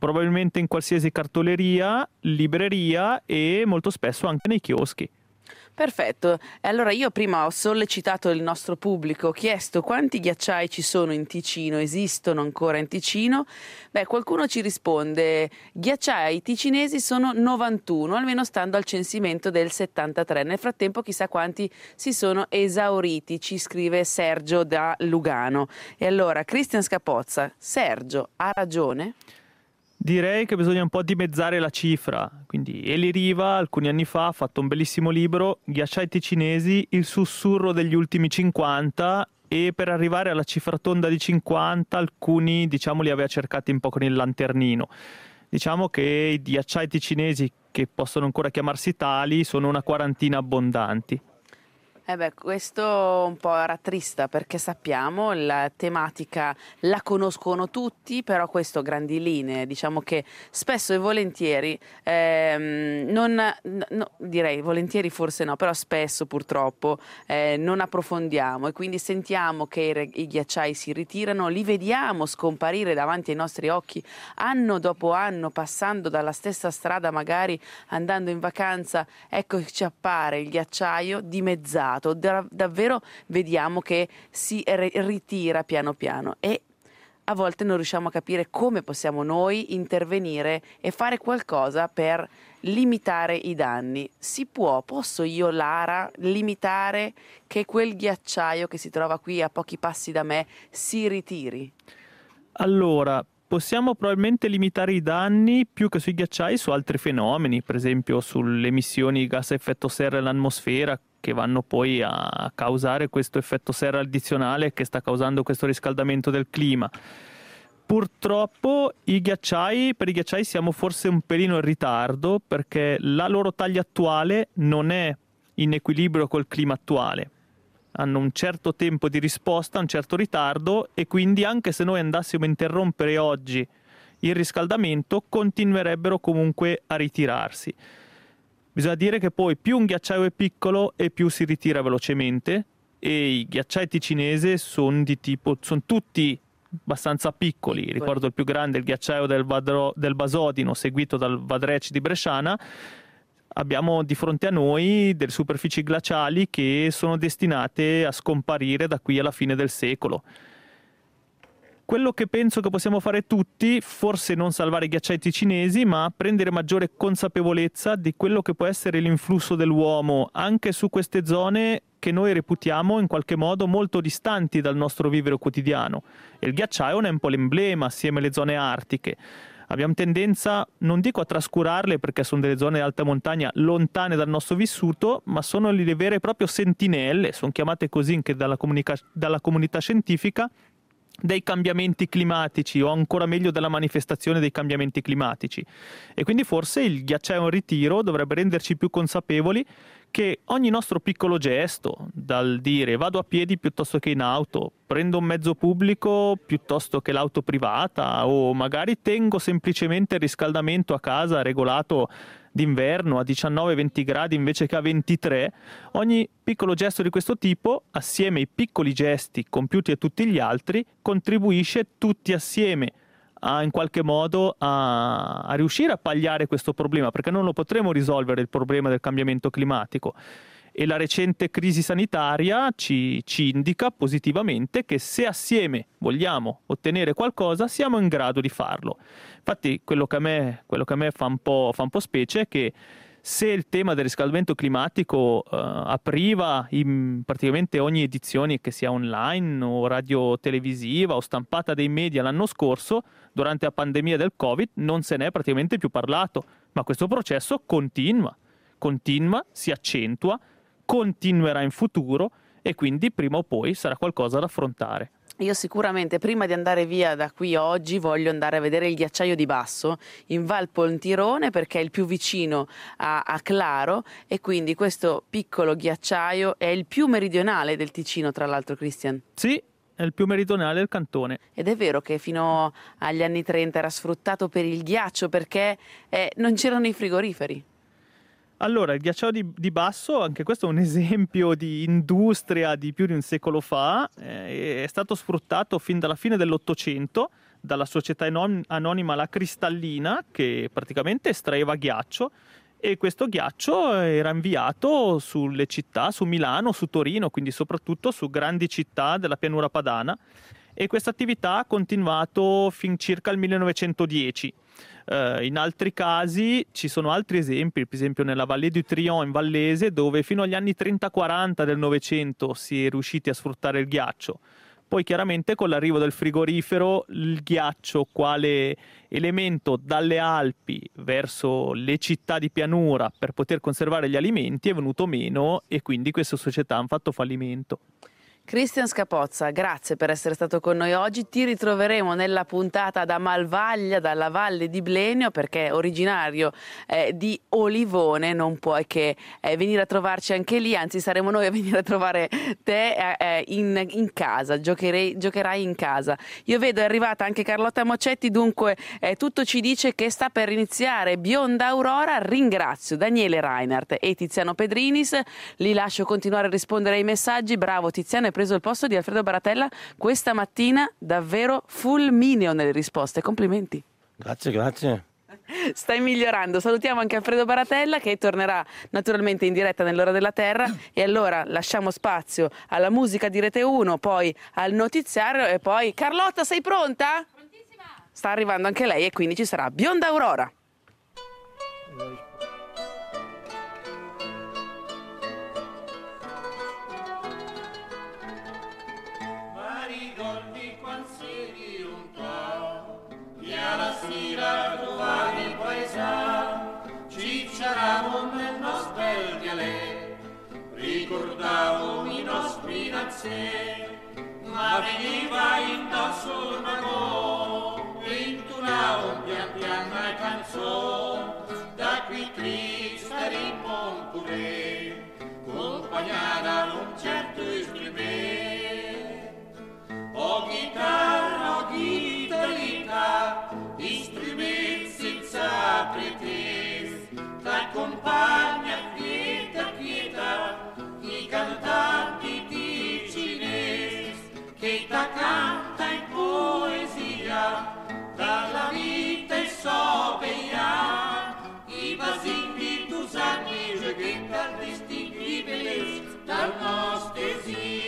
S1: probabilmente in qualsiasi cartoleria, libreria e molto spesso anche nei chioschi.
S3: Perfetto, e allora io prima ho sollecitato il nostro pubblico, ho chiesto quanti ghiacciai ci sono in Ticino, esistono ancora in Ticino. Beh, qualcuno ci risponde, ghiacciai ticinesi sono novantuno, almeno stando al censimento del settantatré. Nel frattempo chissà quanti si sono esauriti, ci scrive Sergio da Lugano. E allora, Cristian Scapozza, Sergio ha ragione?
S1: Direi che bisogna un po' dimezzare la cifra, quindi Eli Riva alcuni anni fa ha fatto un bellissimo libro, Ghiacciai ticinesi, il sussurro degli ultimi cinquanta, e per arrivare alla cifra tonda di cinquanta alcuni diciamo li aveva cercati un po' con il lanternino. Diciamo che i ghiacciai ticinesi, che possono ancora chiamarsi tali, sono una quarantina abbondanti.
S3: Eh beh, questo un po' rattrista, perché sappiamo la tematica la conoscono tutti, però questo a grandi linee, diciamo che spesso e volentieri, ehm, non, no, direi volentieri forse no, però spesso purtroppo eh, non approfondiamo e quindi sentiamo che i, i ghiacciai si ritirano, li vediamo scomparire davanti ai nostri occhi anno dopo anno, passando dalla stessa strada, magari andando in vacanza, ecco ci appare il ghiacciaio dimezzato. Davvero vediamo che si ritira piano piano e a volte non riusciamo a capire come possiamo noi intervenire e fare qualcosa per limitare i danni. Si può, posso io, Lara, limitare che quel ghiacciaio che si trova qui a pochi passi da me si ritiri?
S1: Allora, possiamo probabilmente limitare i danni più che sui ghiacciai su altri fenomeni, per esempio sulle emissioni di gas a effetto serra nell'atmosfera, che vanno poi a causare questo effetto serra addizionale che sta causando questo riscaldamento del clima. Purtroppo i ghiacciai, per i ghiacciai siamo forse un pelino in ritardo, perché la loro taglia attuale non è in equilibrio col clima attuale. Hanno un certo tempo di risposta, un certo ritardo, e quindi anche se noi andassimo a interrompere oggi il riscaldamento, continuerebbero comunque a ritirarsi. Bisogna dire che poi più un ghiacciaio è piccolo e più si ritira velocemente, e i ghiacciai ticinesi sono di tipo, sono tutti abbastanza piccoli. piccoli. Ricordo il più grande, il ghiacciaio del, Vadro, del Basodino, seguito dal Vadrec di Bresciana. Abbiamo di fronte a noi delle superfici glaciali che sono destinate a scomparire da qui alla fine del secolo. Quello che penso che possiamo fare tutti, forse non salvare i ghiacciai ticinesi, ma prendere maggiore consapevolezza di quello che può essere l'influsso dell'uomo anche su queste zone che noi reputiamo in qualche modo molto distanti dal nostro vivere quotidiano. E il ghiacciaio è un po' l'emblema assieme alle zone artiche. Abbiamo tendenza, non dico a trascurarle perché sono delle zone di alta montagna lontane dal nostro vissuto, ma sono le vere e proprie sentinelle, sono chiamate così anche dalla, comunica- dalla comunità scientifica, dei cambiamenti climatici, o ancora meglio della manifestazione dei cambiamenti climatici. E quindi forse il ghiacciaio in ritiro dovrebbe renderci più consapevoli che ogni nostro piccolo gesto, dal dire vado a piedi piuttosto che in auto, prendo un mezzo pubblico piuttosto che l'auto privata, o magari tengo semplicemente il riscaldamento a casa regolato d'inverno a diciannove venti gradi invece che a ventitré, ogni piccolo gesto di questo tipo, assieme ai piccoli gesti compiuti a tutti gli altri, contribuisce tutti assieme a, in qualche modo a, a riuscire a palliare questo problema, perché non lo potremo risolvere il problema del cambiamento climatico. E la recente crisi sanitaria ci, ci indica positivamente che se assieme vogliamo ottenere qualcosa siamo in grado di farlo. Infatti quello che a me, quello che a me fa, un po', fa un po' specie è che se il tema del riscaldamento climatico eh, apriva in praticamente ogni edizione, che sia online o radio televisiva o stampata dei media l'anno scorso, durante la pandemia del Covid non se n'è praticamente più parlato, ma questo processo continua, continua, si accentua, continuerà in futuro e quindi prima o poi sarà qualcosa da affrontare.
S3: Io sicuramente prima di andare via da qui oggi voglio andare a vedere il ghiacciaio di Basso in Val Pontirone, perché è il più vicino a, a Claro, e quindi questo piccolo ghiacciaio è il più meridionale del Ticino, tra l'altro, Christian.
S1: Sì, è il più meridionale del cantone.
S3: Ed è vero che fino agli anni trenta era sfruttato per il ghiaccio perché eh, non c'erano i frigoriferi.
S1: Allora, il ghiacciaio di, di Basso, anche questo è un esempio di industria di più di un secolo fa, eh, è stato sfruttato fin dalla fine dell'Ottocento dalla società anonima La Cristallina, che praticamente estraeva ghiaccio e questo ghiaccio era inviato sulle città, su Milano, su Torino, quindi soprattutto su grandi città della pianura padana, e questa attività ha continuato fin circa il millenovecentodieci. Uh, in altri casi ci sono altri esempi, per esempio nella Valle du Trion in Vallese, dove fino agli anni trenta quaranta del Novecento si è riusciti a sfruttare il ghiaccio. Poi chiaramente con l'arrivo del frigorifero il ghiaccio quale elemento dalle Alpi verso le città di pianura per poter conservare gli alimenti è venuto meno, e quindi queste società hanno fatto fallimento.
S3: Cristian Scapozza, grazie per essere stato con noi oggi. Ti ritroveremo nella puntata da Malvaglia, dalla Valle di Blenio, perché originario eh, di Olivone non puoi che eh, venire a trovarci anche lì, anzi saremo noi a venire a trovare te eh, in, in casa, giocherei, giocherai in casa. Io vedo è arrivata anche Carlotta Mocetti, dunque eh, tutto ci dice che sta per iniziare Bionda Aurora. Ringrazio Daniele Reinhardt e Tiziano Pedrinis, li lascio continuare a rispondere ai messaggi. Bravo Tiziano, preso il posto di Alfredo Baratella questa mattina, davvero fulmineo nelle risposte, complimenti.
S5: Grazie, grazie.
S3: Stai migliorando. Salutiamo anche Alfredo Baratella, che tornerà naturalmente in diretta nell'Ora della Terra, e allora lasciamo spazio alla musica di Rete uno, poi al notiziario e poi Carlotta, sei pronta? Prontissima. Sta arrivando anche lei e quindi ci sarà Bionda Aurora.
S11: La sera trovavi paesa, cicciaravamo nel nostro bel dialetto, ricordavo i nostri nazioni, ma veniva in da solo mago, intonavo pian piano la canzone, da qui triste rimpon pure, accompagnata da un certo strumento, o chitarra, o chitarrita, strumenti senza pretese, t'accompagna quieta quieta i cantanti di cinese, che ta canta in poesia dalla vita e sopia i basini tu sanni che dal distinti bellezza dal nostro esì.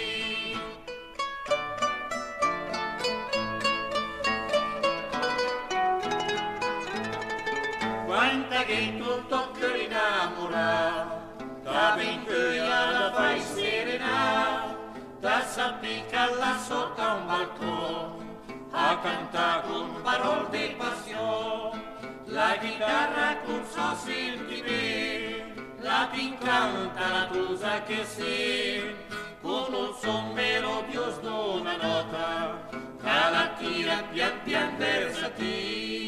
S11: Quanta che tu tocca rinamorare, da benchia la fai serena, da s'appicca là sotto a un balcone, a cantare con parole di passione, la chitarra con suo sentimento, la t'incanta la cosa che sei, con un son melodioso d'una nota, che la tira pian pian verso te.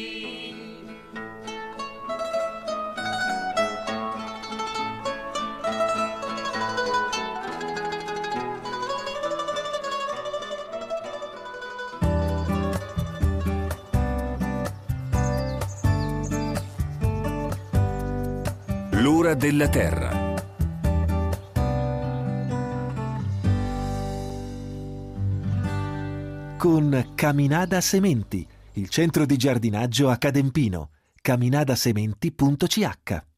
S2: L'ora della terra. Con Caminada Sementi, il centro di giardinaggio a Cadempino. caminadasementi punto c h